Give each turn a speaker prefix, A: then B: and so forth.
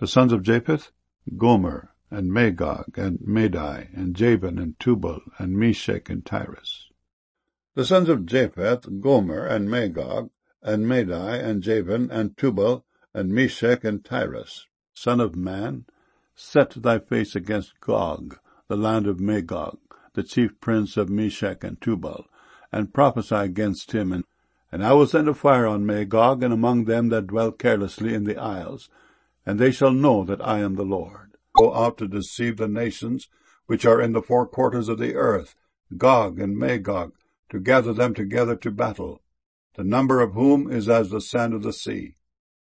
A: The sons of Japheth, Gomer, and Magog, and Madai, and Javan, and Tubal, and Meshech, and Tyrus. The sons of Japheth, Gomer, and Magog, and Madai, and Javan, and Tubal, and Meshech, and Tyrus. Son of man, set thy face against Gog, the land of Magog, the chief prince of Meshech and Tubal, and prophesy against him. And I will send a fire on Magog, and among them that dwell carelessly in the isles, and they shall know that I am the Lord. Go out to deceive the nations which are in the four quarters of the earth, Gog and Magog, to gather them together to battle, the number of whom is as the sand of the sea.